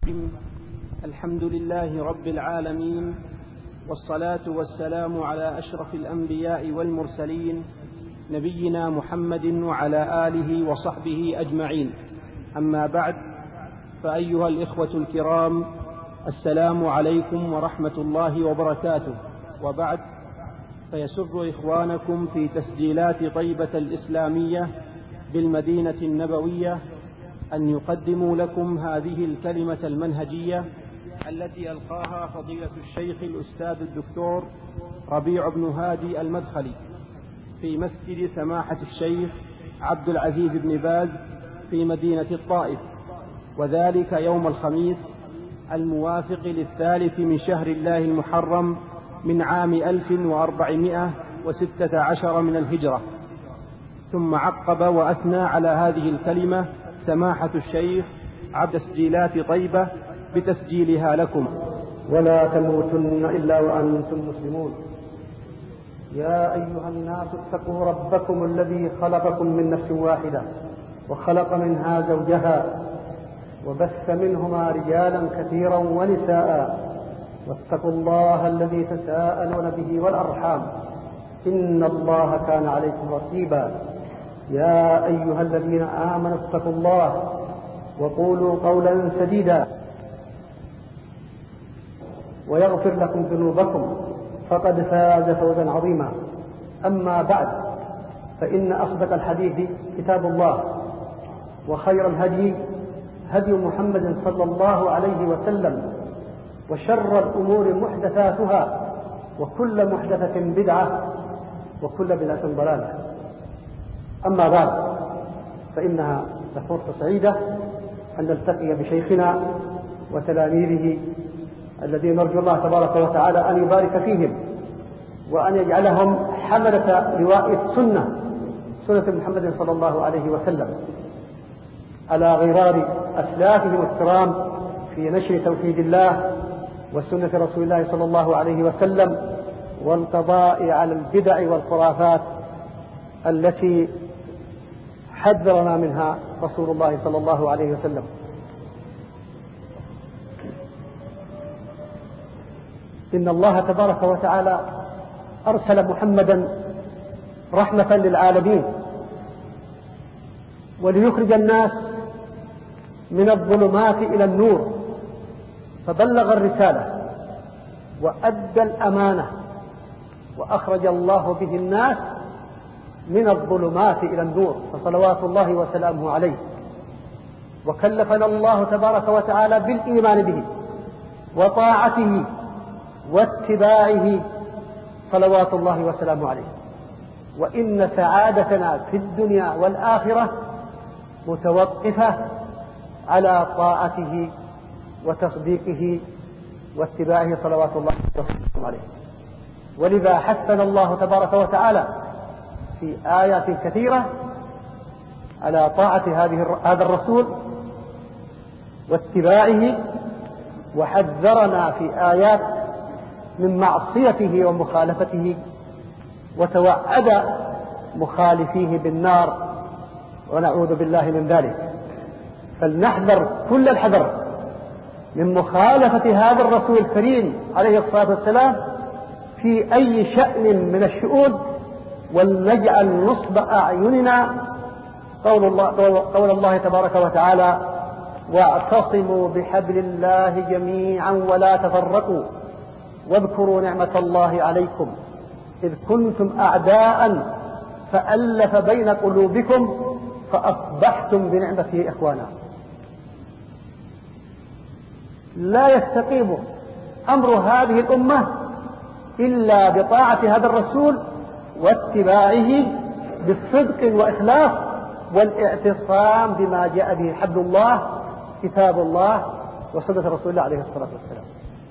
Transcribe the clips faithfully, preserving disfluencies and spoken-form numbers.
الرحيم. الحمد لله رب العالمين، والصلاة والسلام على أشرف الأنبياء والمرسلين نبينا محمد وعلى آله وصحبه أجمعين. أما بعد، فأيها الإخوة الكرام، السلام عليكم ورحمة الله وبركاته. وبعد، فيسر إخوانكم في تسجيلات طيبة الإسلامية بالمدينة النبوية أن يقدموا لكم هذه الكلمة المنهجية التي ألقاها فضيلة الشيخ الأستاذ الدكتور ربيع بن هادي المدخلي في مسجد سماحة الشيخ عبد العزيز بن باز في مدينة الطائف، وذلك يوم الخميس الموافق للثالث من شهر الله المحرم من عام ألف وأربعمائة وستة عشر من الهجرة. ثم عقب وأثنى على هذه الكلمة سماحة الشيخ عبد تسجيلات طيبة بتسجيلها لكم. ولا تموتن إلا وأنتم مسلمون. يا أيها الناس اتقوا ربكم الذي خلقكم من نفس واحدة وخلق منها زوجها وبث منهما رجالا كثيرا ونساء، واتقوا الله الذي تساءلون به والأرحام إن الله كان عليكم رقيبا. يا أيها الذين آمنوا اتقوا الله وقولوا قولا سديدا ويغفر لكم ذنوبكم فقد فاز فوزا عظيما. أما بعد، فإن أصدق الحديث كتاب الله، وخير الهدي هدي محمد صلى الله عليه وسلم، وشر الأمور محدثاتها، وكل محدثة بدعة، وكل بدعة ضلالة. أما بعد، فإنها فرصة سعيدة أن نلتقي بشيخنا وتلاميذه الذين نرجو الله تبارك وتعالى أن يبارك فيهم وأن يجعلهم حملة لواء السنة، سنة محمد صلى الله عليه وسلم، على غرار أسلافهم الكرام في نشر توحيد الله وسنة رسول الله صلى الله عليه وسلم، والقضاء على البدع والخرافات التي حذرنا منها رسول الله صلى الله عليه وسلم. إن الله تبارك وتعالى أرسل محمدا رحمة للعالمين وليخرج الناس من الظلمات إلى النور، فبلغ الرسالة وأدى الأمانة، وأخرج الله به الناس من الظلمات إلى النور، فصلوات الله وسلامه عليه. وكلفنا الله تبارك وتعالى بالإيمان به وطاعته واتباعه صلوات الله وسلامه عليه. وإن سعادتنا في الدنيا والآخرة متوقفة على طاعته وتصديقه واتباعه صلوات الله وسلامه عليه. ولذا حثنا الله تبارك وتعالى في آيات كثيرة على طاعة هذه هذا الرسول واتباعه، وحذرنا في آيات من معصيته ومخالفته، وتوعد مخالفيه بالنار، ونعوذ بالله من ذلك. فلنحذر كل الحذر من مخالفة هذا الرسول الكريم عليه الصلاة والسلام في أي شأن من الشؤون، ولنجعل نصب أعيننا قول الله, قول الله تبارك وتعالى: واعتصموا بحبل الله جميعا ولا تفرقوا واذكروا نعمة الله عليكم إذ كنتم أعداء فألف بين قلوبكم فأصبحتم بنعمته إخوانا. لا يستقيم أمر هذه الأمة إلا بطاعة هذا الرسول واتباعه بالصدق وإخلاص والاعتصام بما جاء به حبل الله كتاب الله وسنة رسول الله عليه الصلاة والسلام.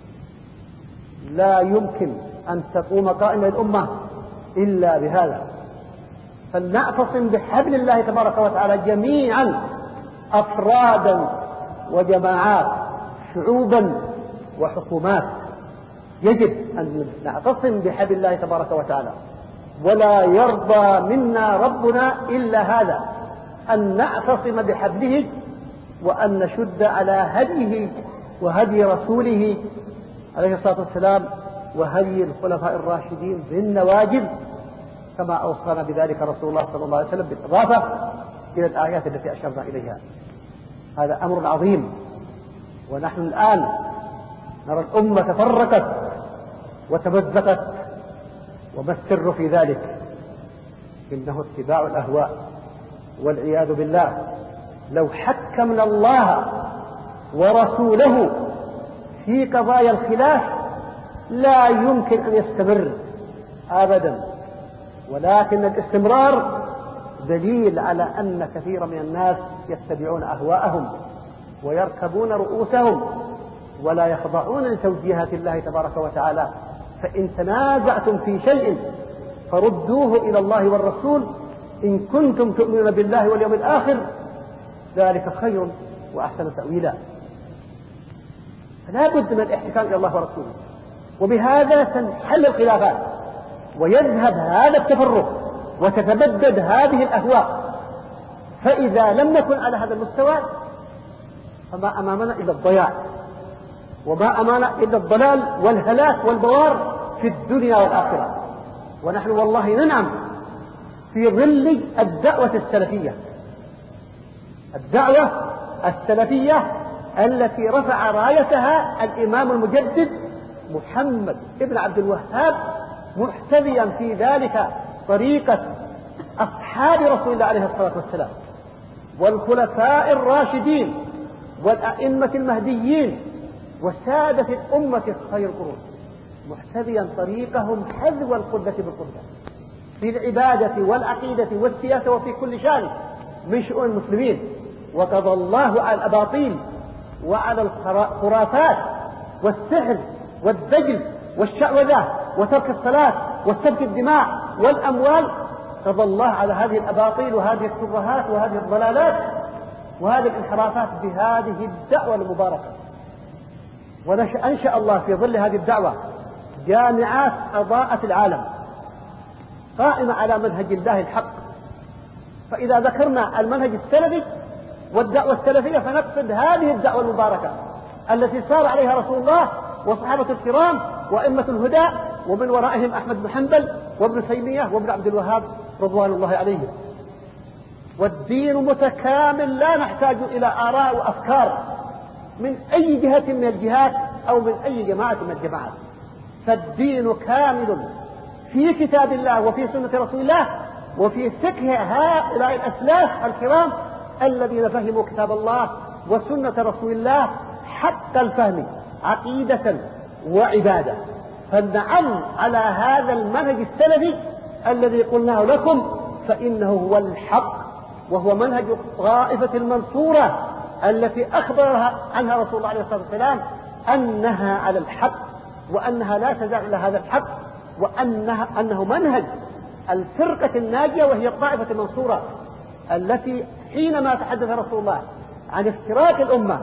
لا يمكن أن تقوم قائمة الأمة إلا بهذا. فلنعتصم بحبل الله تبارك وتعالى جميعا، أفرادا وجماعات، شعوبا وحكومات. يجب أن نعتصم بحبل الله تبارك وتعالى، ولا يرضى منا ربنا إلا هذا، أن نعتصم بحبله وأن نشد على هديه وهدي رسوله عليه الصلاة والسلام وهدي الخلفاء الراشدين بالنواجذ، كما أوصانا بذلك رسول الله صلى الله عليه وسلم بالإضافة إلى الآيات التي أشرنا إليها. هذا أمر عظيم. ونحن الآن نرى الأمة تفرقت وتمزقت، وما السر في ذلك؟ إنه اتباع الأهواء والعياذ بالله. لو حكمنا الله ورسوله في قضايا الخلاف لا يمكن أن يستمر أبدا، ولكن الاستمرار دليل على أن كثير من الناس يتبعون أهواءهم ويركبون رؤوسهم ولا يخضعون لتوجيهات الله تبارك وتعالى. فإن تنازعتم في شيء فردوه إلى الله والرسول إن كنتم تؤمنون بالله واليوم الآخر، ذلك خير وأحسن تأويلا. فلا بد من الاحتكام إلى الله ورسوله، وبهذا تنحل الخلافات ويذهب هذا التفرق وتتبدد هذه الأهواء. فإذا لم نكن على هذا المستوى فما أمامنا إلا الضياع، وما أمامنا إلا الضلال والهلاك والبوار في الدنيا والآخرة. ونحن والله ننعم في ظل الدعوة السلفية، الدعوة السلفية التي رفع رايتها الإمام المجدد محمد ابن عبد الوهاب، محتذيا في ذلك طريقة أصحاب رسول الله عليه الصلاة والسلام والخلفاء الراشدين والأئمة المهديين وسادة الأمة خير القرون، محتذيا طريقهم حذو القدة بالقدة في العبادة والعقيدة والسياسة وفي كل شان من شؤون المسلمين. وقضى الله على الأباطيل وعلى الخرافات والسحر والدجل والشعوذة وترك الصلاة وسفك الدماء والأموال، قضى الله على هذه الأباطيل وهذه الترهات وهذه الضلالات وهذه الانحرافات بهذه الدعوة المباركة. وأنشأ الله في ظل هذه الدعوة جامعات أضاءت العالم قائمة على منهج الله الحق. فإذا ذكرنا المنهج السلفي والدعوة السلفية فنقصد هذه الدعوة المباركة التي صار عليها رسول الله وصحابة الكرام وأئمة الهدى، ومن ورائهم أحمد بن حنبل وابن تيمية وابن عبد الوهاب رضوان الله عليهم. والدين متكامل، لا نحتاج إلى آراء وأفكار من أي جهة من الجهات أو من أي جماعة من الجماعات. فالدين كامل في كتاب الله وفي سنة رسول الله وفي فقه هؤلاء الأسلاف الكرام الذين فهموا كتاب الله وسنة رسول الله حق الفهم عقيدة وعبادة. فالنعم على هذا المنهج السلفي الذي قلناه لكم فإنه هو الحق، وهو منهج الطائفة المنصورة التي أخبرها عنها رسول الله عليه الصلاة والسلام أنها على الحق وأنها لا تزال إلى هذا الحق، وأنها أنه منهج الفرقة الناجية وهي الطائفة المنصورة التي حينما تحدث رسول الله عن افتراق الأمة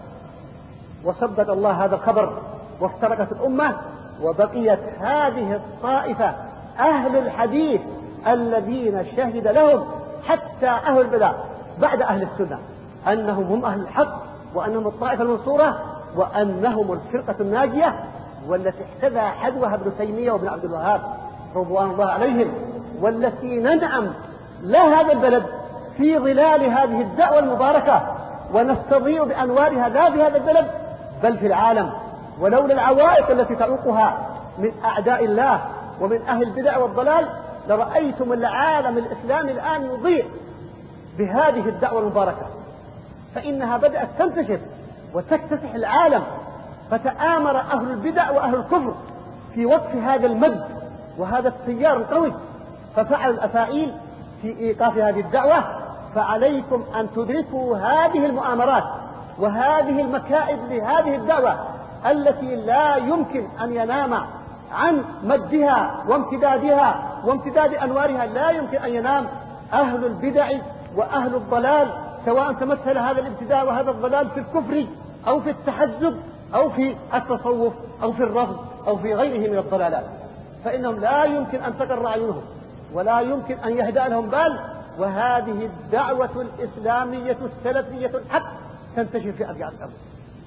وصدق الله هذا الخبر وافترقت الأمة، وبقيت هذه الطائفة أهل الحديث الذين شهد لهم حتى أهل البدع بعد أهل السنة أنهم هم أهل الحق وأنهم الطائفة المنصورة وأنهم الفرقة الناجية، والتي احتذى حذوها ابن تيمية وابن عبد الوهاب رضوان الله عليهم، والتي ننعم لا هذا البلد في ظلال هذه الدعوة المباركة ونستضيء بأنوارها لا في هذا البلد بل في العالم. ولولا العوائق التي تعوقها من أعداء الله ومن أهل البدع والضلال لرأيتم العالم الإسلامي الآن يضيء بهذه الدعوة المباركة، فإنها بدأت تنتشر وتكتسح العالم. فتآمر أهل البدع وأهل الكفر في وقف هذا المد وهذا التيار القوي، ففعلوا الأفاعيل في إيقاف هذه الدعوة. فعليكم أن تدركوا هذه المؤامرات وهذه المكائد لهذه الدعوة التي لا يمكن أن ينام عن مدها وامتدادها وامتداد أنوارها، لا يمكن أن ينام أهل البدع وأهل الضلال، سواء تمثل هذا الابتداء وهذا الضلال في الكفر أو في التحزب أو في التصوف أو في الرفض أو في غيره من الضلالات، فإنهم لا يمكن أن تقر أعينهم ولا يمكن أن يهدأ لهم بال. وهذه الدعوة الإسلامية السلفية الحق تنتشر في أرجاء الأرض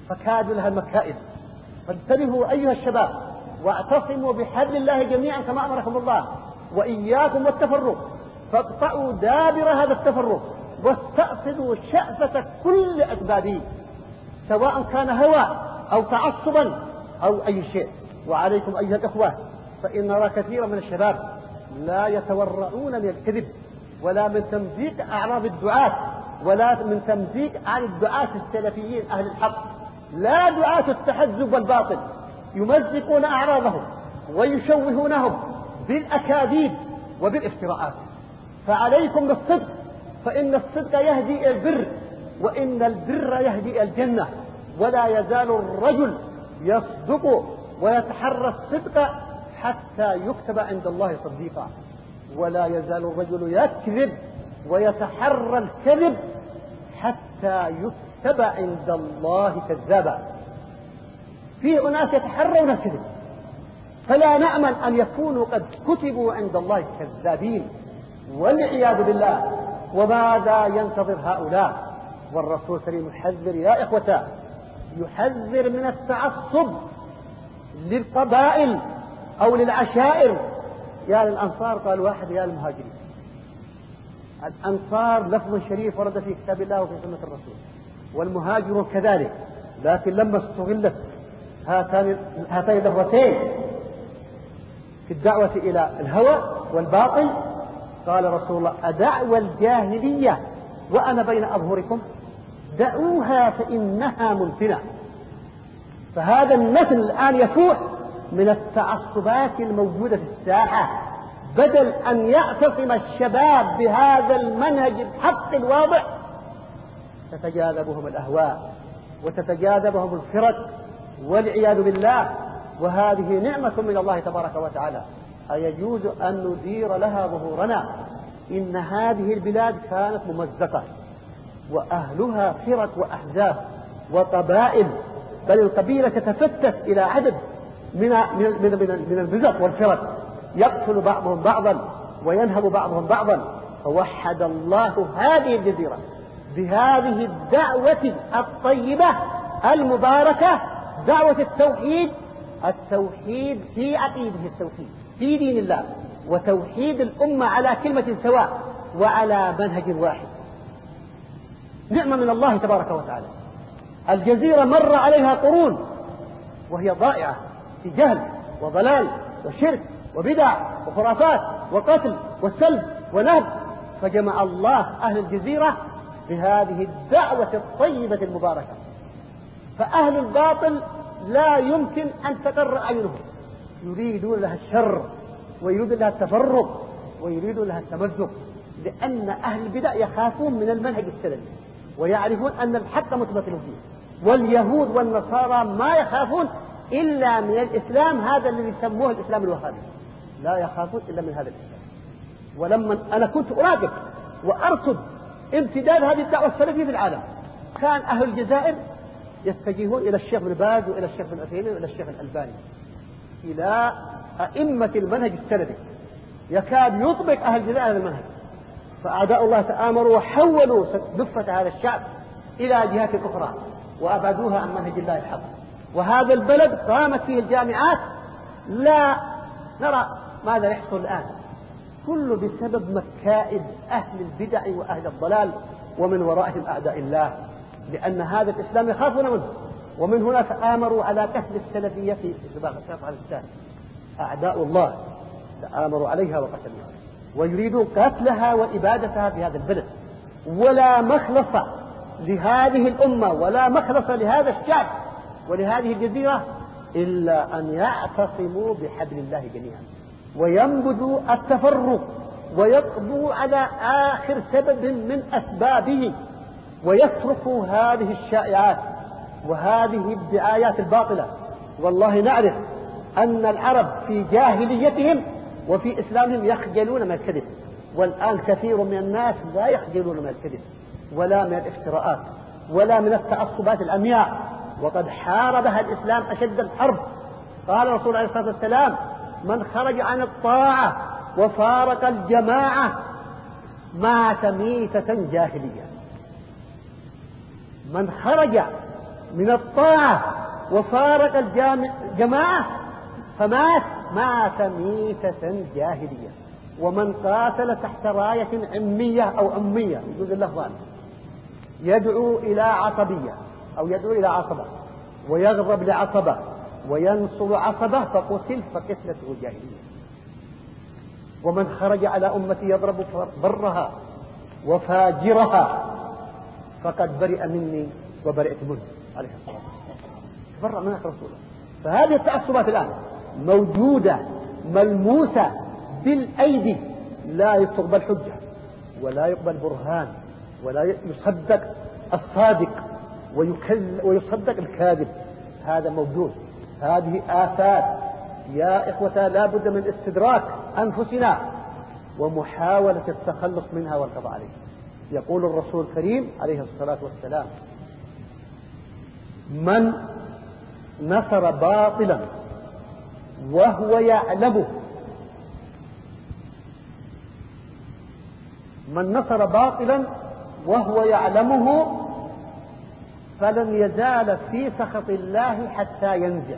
فكادوا لها المكائد. فانتبهوا أيها الشباب، واعتصموا بحبل الله جميعا كما أمركم الله، وإياكم والتفرق، فاقطعوا دابر هذا التفرق، واستأصلوا شأفة كل أسبابه، سواء كان هوى أو تعصبا أو أي شيء. وعليكم أيها الأخوة، فإن نرى كثيرا من الشباب لا يتورعون من الكذب، ولا من تمزيق أعراض الدعاة، ولا من تمزيق عن الدعاة السلفيين أهل الحق، لا دعاة التحزب والباطل، يمزقون أعراضهم ويشوهونهم بالأكاذيب وبالافتراءات. فعليكم بالصدق، فإن الصدق يهدي إلى البر، وإن البر يهدي إلى الجنة. ولا يزال الرجل يصدق ويتحرى الصدق حتى يكتب عند الله صديقا، ولا يزال الرجل يكذب ويتحرى الكذب حتى يكتب عند الله كذابا. في أناس يتحرون الكذب، فلا نأمل أن يكونوا قد كتبوا عند الله كذابين والعياذ بالله. وماذا ينتظر هؤلاء؟ والرسول الكريم يحذر يا إخوة، يحذر من التعصب للقبائل أو للعشائر. يا للأنصار قال واحد، يا للمهاجرين. الأنصار لفظ شريف ورد في كتاب الله وفي سنة الرسول، والمهاجرون كذلك، لكن لما استغلت هاتان هاتين اللفظتين في الدعوة إلى الهوى والباطل، قال رسول الله: أدعوى الجاهلية وأنا بين أظهركم؟ دعوها فإنها منتنة. فهذا النسل الآن يفوح من التعصبات الموجودة في الساحة، بدل أن يعتصم الشباب بهذا المنهج الحق الواضح تتجاذبهم الأهواء وتتجاذبهم الفرق والعياذ بالله. وهذه نعمة من الله تبارك وتعالى، أيجوز أن ندير لها ظهورنا؟ إن هذه البلاد كانت ممزقة وأهلها فرق وأحزاب وقبائل، بل القبيلة تتفتت إلى عدد من من من البزق والفرق، يقتل بعضهم بعضا وينهب بعضهم بعضا. فوحد الله هذه الجزيرة بهذه الدعوة الطيبة المباركة، دعوة التوحيد. التوحيد في عقيده التوحيد في دين الله، وتوحيد الأمة على كلمة سواء وعلى منهج واحد. نعمة من الله تبارك وتعالى. الجزيرة مر عليها قرون وهي ضائعة في جهل وضلال وشرك وبدع وخرافات وقتل وسلب ونهب، فجمع الله أهل الجزيرة بهذه الدعوة الطيبة المباركة. فأهل الباطل لا يمكن أن تقر أعينهم، يريدون لها الشر ويريدون لها التفرق ويريدون لها التمزق، لأن أهل البدع يخافون من المنهج السلفي ويعرفون أن الحق متمثل فيه. واليهود والنصارى ما يخافون إلا من الإسلام، هذا الذي يسموه الإسلام الوهابي، لا يخافون إلا من هذا الإسلام. ولما أنا كنت أراقب وأرصد امتداد هذه الدعوة السلفية في العالم، كان أهل الجزائر يتجهون إلى الشيخ بن باز وإلى الشيخ بن عثيمين وإلى الشيخ الألباني، إلى أئمة المنهج السلفي، يكاد يطبق أهل الجزائر هذا المنهج. فأعداء الله تآمروا وحولوا دفة هذا الشعب إلى جهات أخرى وأبعدوها عن منهج الله الحق. وهذا البلد قامت فيه الجامعات، لا نرى ماذا يحصل الآن، كله بسبب مكائد أهل البدع وأهل الضلال، ومن ورائهم أعداء الله، لأن هذا الإسلام يخافون منه. ومن هنا تآمروا على قتل السلفية في سباق الشرف على الإسلام. أعداء الله تآمروا عليها وقتلوها، ويريدون قتلها وإبادتها في هذا البلد. ولا مخلص لهذه الأمة ولا مخلص لهذا الشعب ولهذه الجزيرة إلا أن يعتصموا بحبل الله جميعا، وينبذوا التفرق، ويقضوا على آخر سبب من أسبابه، ويتركوا هذه الشائعات وهذه الدعايات الباطلة. والله نعرف أن العرب في جاهليتهم وفي إسلامهم يخجلون من الكذب، والآن كثير من الناس لا يخجلون من الكذب ولا من الافتراءات ولا من التعصبات العمياء، وقد حاربها الإسلام أشد الحرب. قال الرسول عليه الصلاة والسلام: من خرج عن الطاعة وفارق الجماعة مات ميتة جاهلية. من خرج من الطاعة وفارق الجماعة فمات مات ميتة جاهلية. ومن قاتل تحت راية عمية أو أمية يجوز اللفظ عنه يدعو إلى عصبية أو يدعو إلى عصبة ويغضب لعصبة وينصر عصبة فقتل فقتلته جاهلية. ومن خرج على أمتي يضرب برها وفاجرها فقد برئ مني وبرئت منه عليه الصلاة والسلام. تبرأ منك رسوله. فهذه التعصبات الآن موجودة ملموسة بالأيدي، لا تقبل حجة ولا يقبل برهان ولا يصدق الصادق ويصدق الكاذب. هذا موجود. هذه آفات يا إخوة لا بد من استدراك أنفسنا ومحاولة التخلص منها والقضاء عليها. يقول الرسول الكريم عليه الصلاة والسلام: من نصر باطلا وهو يعلمه من نصر باطلا وهو يعلمه فلن يزال في سخط الله حتى ينزع.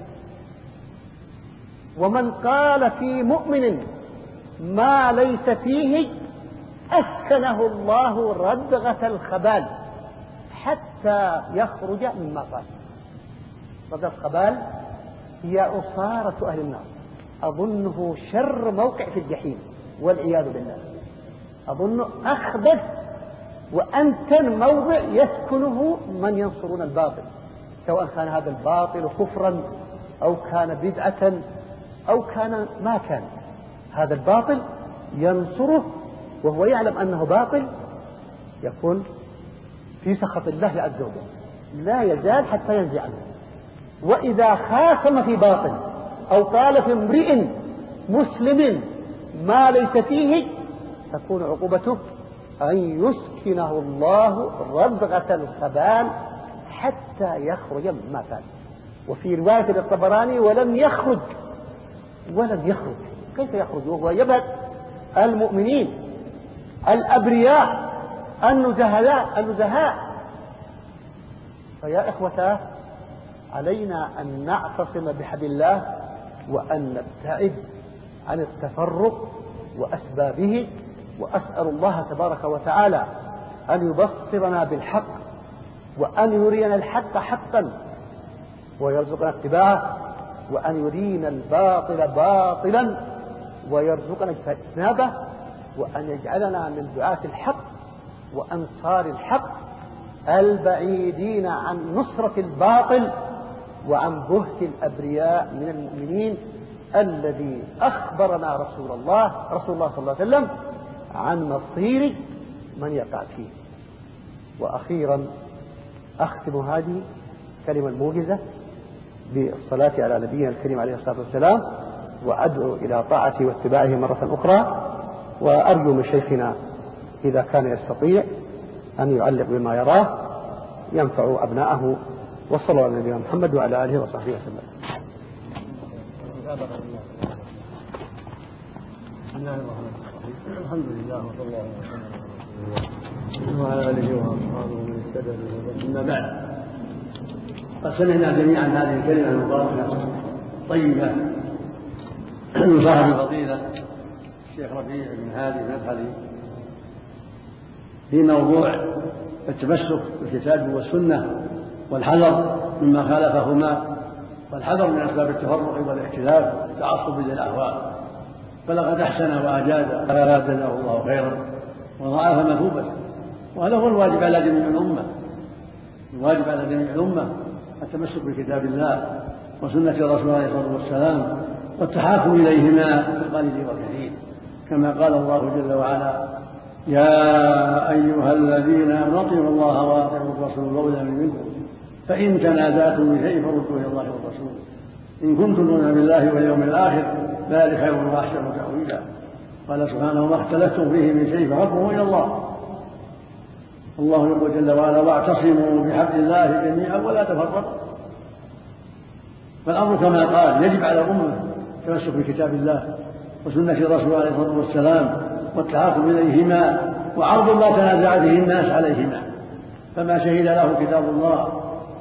ومن قال في مؤمن ما ليس فيه أسكنه الله ردغة الخبال حتى يخرج مما قال. ردغة الخبال هي عصارة أهل النار، أظنه شر موقع في الجحيم والعياذ بالله. أظن أخبث وأنتن موضع يسكنه من ينصرون الباطل، سواء كان هذا الباطل كفرا أو كان بدعة أو كان ما كان. هذا الباطل ينصره وهو يعلم أنه باطل، يكون في سخط الله عز وجل لا يزال حتى ينزع عنه. وإذا خاصم في باطل أو قال في امرئ مسلم ما ليس فيه تكون عقوبته أن يسكنه الله ردغة الخبال حتى يخرج مما كان. وفي رواية للطبراني: ولم يخرج ولم يخرج. كيف يخرج وهو يبهت المؤمنين الأبرياء النزهاء النزهاء؟ فيا إخوة علينا أن نعتصم بحبل الله وأن نبتعد عن التفرق وأسبابه. وأسأل الله تبارك وتعالى أن يبصرنا بالحق وأن يرينا الحق حقا ويرزقنا اتباعه، وأن يرينا الباطل باطلا ويرزقنا اجتنابه، وأن يجعلنا من دعاة الحق وأنصار الحق البعيدين عن نصرة الباطل وعن بهت الأبرياء من المؤمنين الذي أخبرنا رسول الله رسول الله صلى الله عليه وسلم عن مصير من يقع فيه. وأخيرا أختم هذه كلمة الموجزة بالصلاة على نبينا الكريم عليه الصلاة والسلام، وأدعو إلى طاعته واتباعه مرة أخرى، وأرجو من شيخنا إذا كان يستطيع أن يعلق بما يراه ينفع أبناءه. وصلى الله على نبينا محمد وعلى آله وصحبه وسلم. بسم الله الرحمن الرحيم. الحمد لله وصلى الله وسلم وعلى آله وأصحابه من اهتدى بهداه. أما بعد، قد سمعنا جميعا هذه الكلمة المباركة طيبة من صاحب الفضيلة الشيخ ربيع بن هادي المدخلي في موضوع التمسك بالكتاب والسنة والحذر مما خالفهما، والحذر من أسباب التفرق والاختلاف والتعصب للأهواء. فلقد أحسن وأجاد فزاده الله خيرا وضاعف مثوبته. وهذا هو الواجب على جميع الأمة. الواجب على جميع الأمة التمسك بكتاب الله وسنة رسوله عليه الصلاة والسلام والتحاكم إليهما في القليل والكثير، كما قال الله جل وعلا: يا أيها الذين آمنوا اطيعوا الله وأطيعوا الرسول وأولي الأمر منكم فإن تنازعتم بشيء فردوه إلى الله والرسول إن كنتم تؤمنون بالله واليوم الآخر ذلك خير وأحسن تأويلا. قال سبحانه: وما اختلفتم فيه من شيء فحكمه إلى الله. الله يقول جل وعلا: واعتصموا بحبل الله جميعا ولا تفرقوا. فالأمر كما قال يجب على الأمة التمسك بكتاب الله وسنة رسوله عليه الصلاة والسلام والتحاكم إليهما وعرض ما تنازع به الناس عليهما. فما شهد له كتاب الله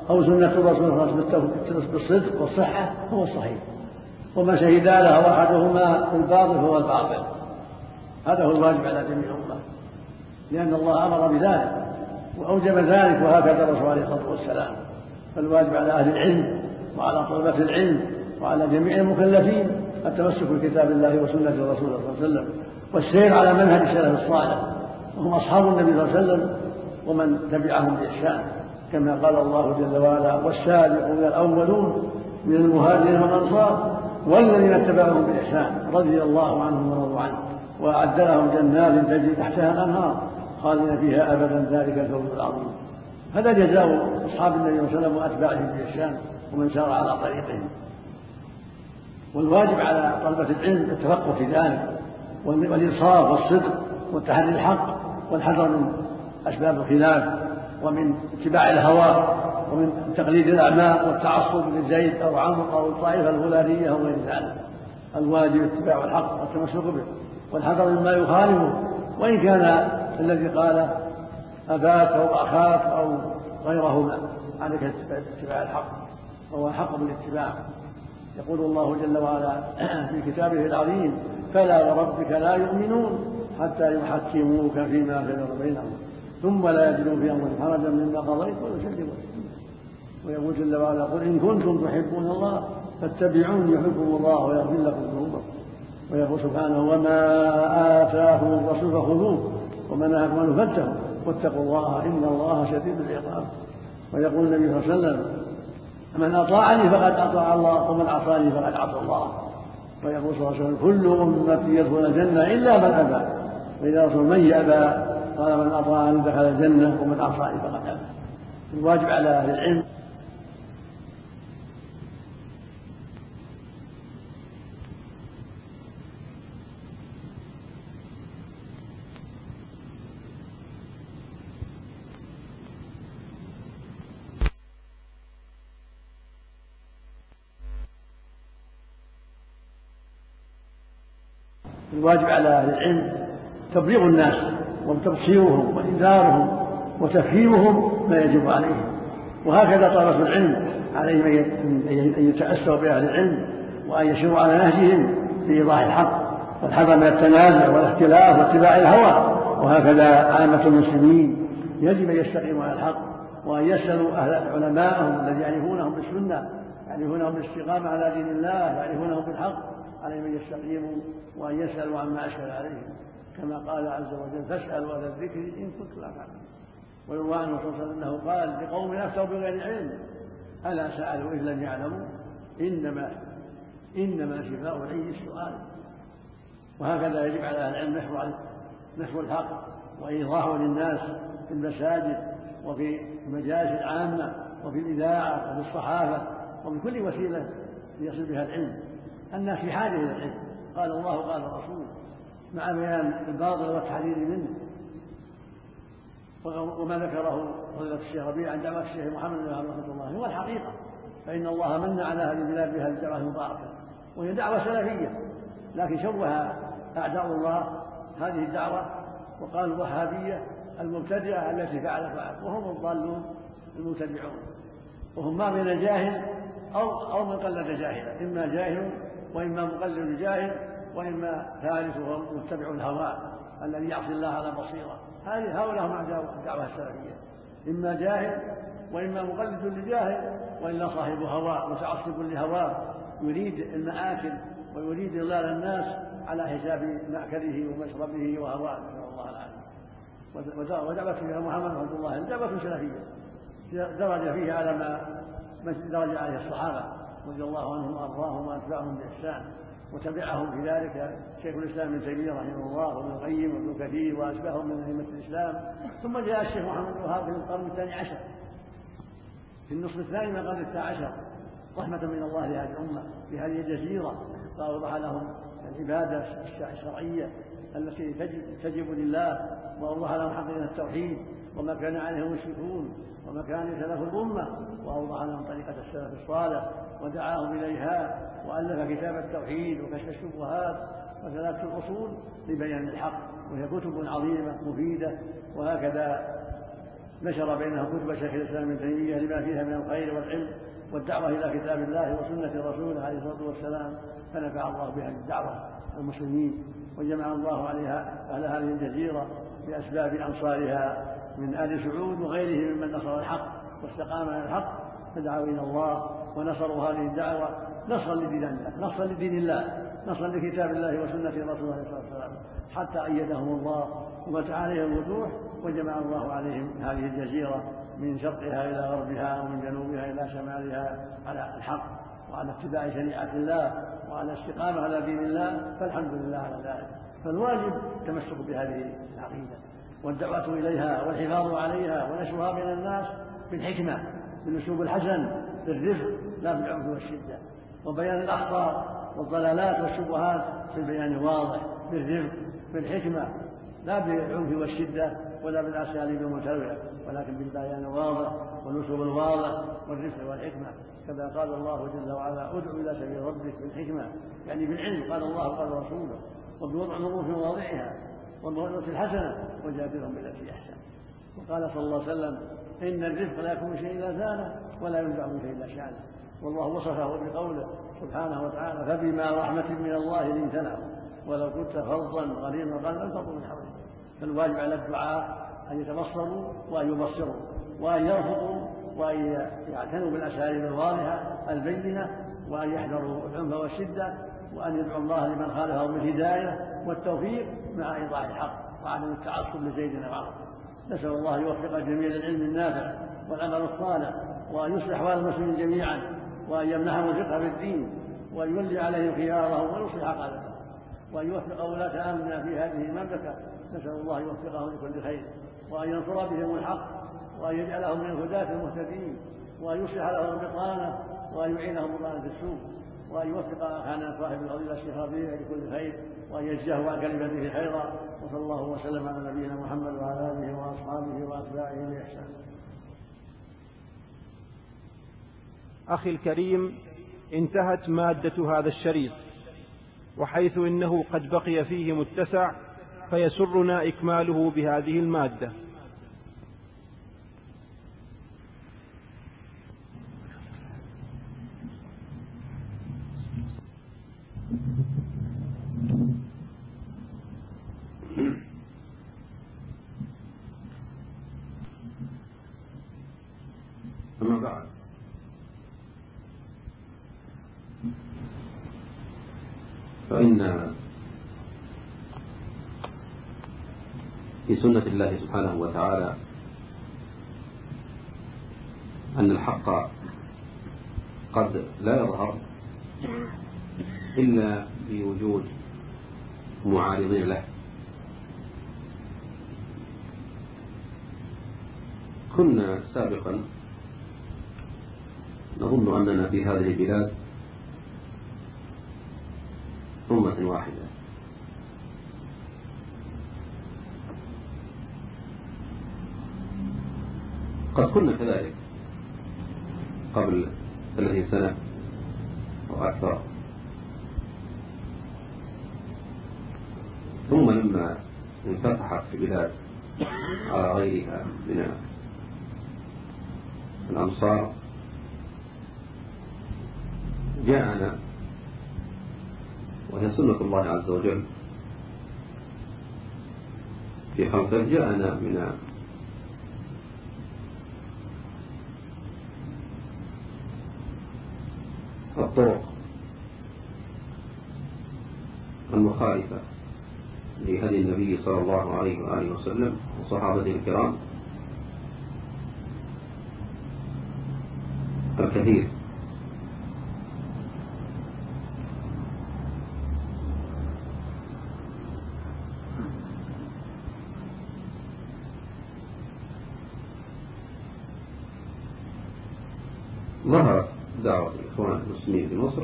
أو سنة الرسول بالصدق والصحة هو الصحيح، وما شهد له أحدهما بالباطل هو الباطل. هذا هو الواجب على جميع الأمة، لأن الله أمر بذلك وأوجب ذلك، وهكذا الرسول عليه الصلاة والسلام. فالواجب على أهل العلم وعلى طلبة العلم وعلى جميع المكلفين التمسك بكتاب الله وسنة الرسول صلى الله عليه وسلم، والسير على منهج السلف الصالح، وهم أصحاب النبي صلى الله عليه وسلم ومن تبعهم بإحسان، كما قال الله جل وعلا: والسابقون الأولون من المهاجرين والأنصار والذين اتبعهم بإحسان رضي الله عنهم ورضوا عنه وأعد لهم جنات تجري تحتها الأنهار خالدين فيها أبدا ذلك الفوز العظيم. هذا جزاء أصحاب النبي صلى الله عليه وسلم وأتباعهم بإحسان ومن سار على طريقهم. والواجب على طلبة العلم التفقه في ذلك والإنصاف والصدق والتحري الحق والحذر من أسباب الخلاف ومن اتباع الهوى ومن تقليد الأعمى والتعصب لزيد أو عمرو أو الطائفة الفلانية أو غير ذلك. الواجب اتباع الحق والتمسك به والحذر مما يخالفه، وإن كان الذي قال أباك أو أخاك أو غيرهما عليك اتباع الحق، وهو الحق بالاتباع. يقول الله جل وعلا في كتابه العظيم: فلا وربك لا يؤمنون حتى يحكموك فيما شجر بينهم ثم لا يجدوا في أمرهم حرجا مما قضيت ويسلموا. ويقول جل وعلا: قل إن كنتم تحبون الله فاتبعوني يحبكم الله ويغفر لكم ذنوبكم. ويقول سبحانه: وما آتاكم الرسول فخذوه وما نهاكم عنه فانتهوا واتقوا الله إن الله شديد العقاب. ويقول النبي صلى الله عليه وسلم: من أطاعني فقد أطاع الله ومن عصاني فقد عصى الله. ويقول صلى الله عليه وسلم: كل أمتي يدخل الجنة إلا من أبى. وإذا رسول من يأبى قال: من أطاعني دخل الجنة ومن عصاني فقد أبى. الواجب على أهل العلم الواجب على أهل العلم تبليغ الناس وتبصيرهم وإنذارهم وتفهيمهم ما يجب عليهم. وهكذا طلبة العلم عليهم أن يتأسوا بأهل العلم وأن يسيروا على نهجهم في إيضاح الحق والحذر من التنازع والاختلاف واتباع الهوى. وهكذا عامة المسلمين يجب أن يستقيموا على الحق وأن يسألوا أهل علماءهم الذين يعرفونهم بالسنة، يعرفونهم بالاستقامة على دين الله، يعرفونهم بالحق، عليهم أن يستقيموا وأن يسألوا عما أشكل عليهم، كما قال عز وجل: فاسألوا أهل الذكر إن كنتم لا تعلمون. ويروى عنه صلى الله عليه وسلم أنه قال لقوم أفتوا بغير علم ألا سألوا إذ لم يعلموا إنما إنما شفاء العي السؤال. وهكذا يجب على أهل العلم نشر الحق وإيضاحه للناس في المساجد وفي المجالس العامة وفي الإذاعة وفي الصحافة وفي كل وسيلة يصل بها العلم. الناس في حاجة إلى العلم، قال الله قال الرسول، مع بيان الباطل والتحذير منه. وما ذكره فضيلة الشيخ ربيع عن دعوة الشيخ محمد بن عبد رحمة الله هو الحقيقة، فإن الله من على أهل البلاد بهذه الدعوة المباركة، وهي دعوة سلفية، لكن شوه أعداء الله هذه الدعوة وقالوا الوهابية المبتدعة التي فعل فعل، وهم الضالون المتبعون، وهم ما بين جاهل أو أو من قلد جاهلا، إما جاهل وإما مقلد جاهل وإما ثالث وهو متبع الهوى الذي يعصي الله على بصيرة. هذه هؤلاء هم أعداء الدعوة السلفية، إما جاهل وإما مقلد لجاهل وإلا صاحب هوى متعصب لهواه يريد المآكل ويريد إضلال الناس على حساب مأكله ومشربه وهواه، نسأل الله العافية. ودعوة فيها محمد رحمه الله دعوة سلفية درج فيها على ما درج عليه الصحابة رضي الله عنهم وأرضاهم وأتباعهم بإحسان، وتبعهم في ذلك شيخ الإسلام ابن تيمية رحمه الله وابن القيم وابن كثير وأشباههم من أئمة الإسلام. ثم جاء الشيخ محمد بن وهاب في القرن الثاني عشر، في النصف الثاني من القرن الثاني عشر، رحمة من الله لهذه الأمة بهذه الجزيرة، فأوضح لهم العبادة الشرعية التي تجب لله، وأوضح لهم حقيقة التوحيد وما كان عليه المشركون وما كان سلف الأمة، وأوضح لهم طريقة السلف الصالح ودعاهم إليها، وألف كتاب التوحيد وكشف الشبهات وثلاثة الأصول لبيان الحق، وهي كتب عظيمة مفيدة. وهكذا نشر بينهم كتب شيخ الإسلام ابن تيمية لما فيها من الخير والعلم والدعوة إلى كتاب الله وسنة رسوله عليه الصلاة والسلام، فنفع الله بهذه الدعوة المسلمين، وجمع الله عليها أهل هذه الجزيرة بأسباب أنصارها من آل سعود وغيرهم ممن نصر الحق واستقام على الحق، فدعوا إلى الله ونصروا هذه الدعوة نصرا لدين الله، نصرا لدين الله، نصرا لكتاب الله وسنة رسوله عليه الصلاة والسلام، حتى أيدهم الله وفتح عليهم الفتوح، وجمع الله عليهم هذه الجزيرة من شرقها إلى غربها ومن جنوبها إلى شمالها على الحق وعلى اتباع شريعة الله وعلى الاستقامة على دين الله، فالحمد لله على ذلك. فالواجب التمسك بهذه العقيدة والدعوة إليها والحفاظ عليها ونشرها بين الناس بالحكمة بالأسلوب الحسن بالرفق لا بالعنف والشدة، وبيان الأخطاء والضلالات والشبهات في البيان الواضح بالرفق بالحكمة لا بالعنف والشدة ولا بالأساليب المتنوعة، ولكن بالبيان الواضح والأسلوب الواضح والرفق والحكمة، كما قال الله جل وعلا ادع إلى سبيل ربك بالحكمة، يعني بالعلم قال الله وقال رسوله، وبوضع الأمور في مواضعها والموعظة الحسنة وجادلهم بالتي أحسن. وقال صلى الله عليه وسلم إن الرفق لا يكون شيء إلا زانه ولا ينزع من شيء إلا شانه، والله وصفه بقوله سبحانه وتعالى فبما رحمة من الله لنت لهم ولو كنت فظا غليظ القلب لانفضوا من حولك. فالواجب على الدعاء أن يتبصروا وأن يبصروا وأن يرفضوا وأن يعتنوا بالأساليب الواضحة البينة وأن يحذروا العنف والشدة وأن يدعوا الله لمن خالفهم بالهداية والتوفيق مع إيضاح الحق وعدم التعصب لزيد أو عمرو. نسأل الله يوفق جميع العلم النافع والعمل الصالح وأن يصلح أحوال المسلمين جميعا وأن يمنحهم الفقه في الدين وأن يولي عليهم خيارهم ويصلح عقائدهم وأن يوفق ولاة أمرنا في هذه المملكة. نسأل الله يوفقهم لكل خير وأن ينصر بهم الحق وأن يجعلهم من الهداة المهتدين وأن يصلح لهم البطانة وأن يعينهم بطانة السوء وأن يوفق أخانا صاحب الفضيلة الشيخ ربيع لكل خير وأن يجزاه عن كلمته خيرا. وصلى الله وسلم على نبينا محمد وعلى آله وأصحابه وأتباعه بإحسان. أخي الكريم، انتهت مادة هذا الشريط، وحيث إنه قد بقي فيه متسع فيسرنا إكماله بهذه المادة. أما بعد، فإن في سنة الله سبحانه وتعالى أن الحق قد لا يظهر إلا بوجود معارضين له. كنا سابقا نظن أننا في هذه البلاد أمة واحدة، قد كنا كذلك قبل ثلاثين سنة أو أكثر، ثم لما انفتحت في بلاد على غيرها من الأمصار جاءنا، وهي سنة الله عز وجل في خلقه، جاءنا من الطرق المخالفة لهدي النبي صلى الله عليه وآله وسلم وصحابته الكرام الكثير. ظهرت دعوة الإخوان المسلمين في مصر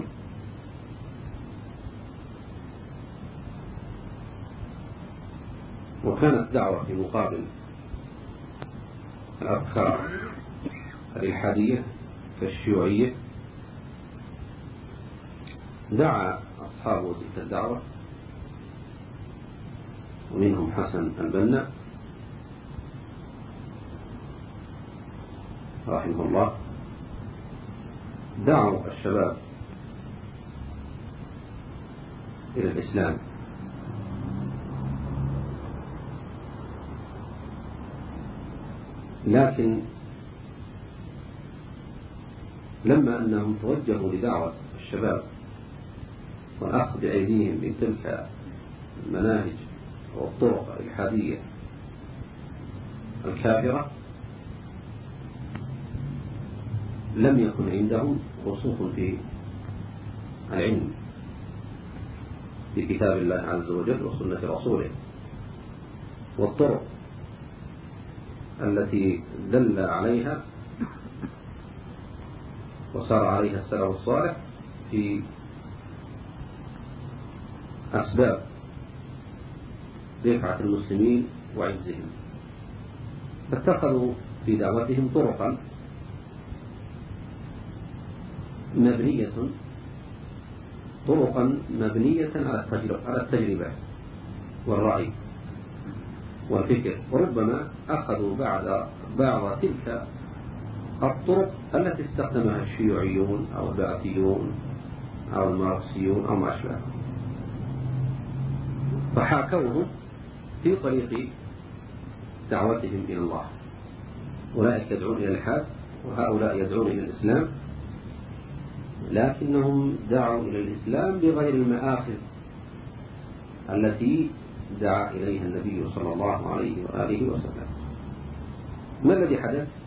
وكانت دعوة في مقابل الأفكار الإلحادية كالشيوعية. دعا أصحاب تلك الدعوة ومنهم حسن البنا رحمه الله دعوا الشباب إلى الإسلام، لكن لما أنهم توجهوا لدعوة الشباب والأخذ بأيديهم من تلك المناهج والطرق الإلحادية الكافرة، لم يكن عندهم رسوخ في العلم بكتاب الله عز وجل وسنة رسوله والطرق التي دل عليها وسار عليها السلف الصالح في أسباب رفعة المسلمين وعزهم، فاتخذوا في دعوتهم طرقا مبنية طرقا مبنية على التجربة والرأي والفكر، وربما أخذوا بعد بعض تلك الطرق التي استخدمها الشيوعيون أو البعثيون أو الماركسيون أو ما أشبه، فحاكوهم في طريق دعوتهم إلى الله. أولئك يدعون إلى الإلحاد وهؤلاء يدعون إلى الإسلام، لكنهم دعوا إلى الإسلام بغير المآخذ التي دعا إليها النبي صلى الله عليه وآله وسلم. ما الذي حدث؟